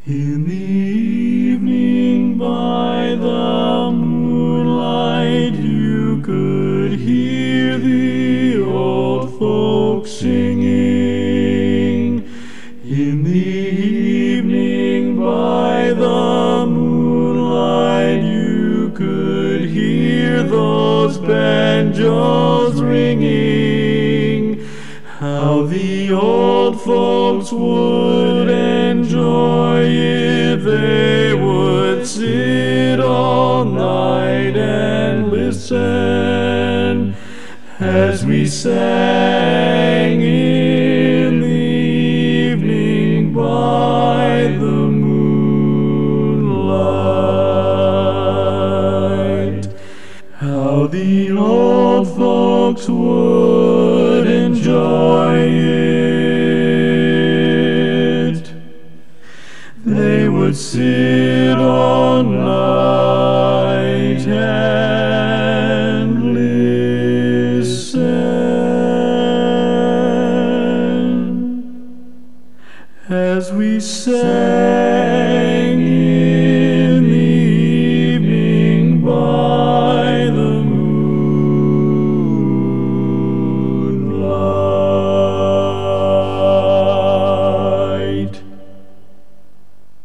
In the evening by the moonlight you could hear the old folks singing. In the evening by the moonlight you could hear those banjos ringing. How the old folks would enjoy it. They would sit all night and listen as we sang in the evening by the moonlight. How the old folks would enjoy it. They would sit all night and listen as we sang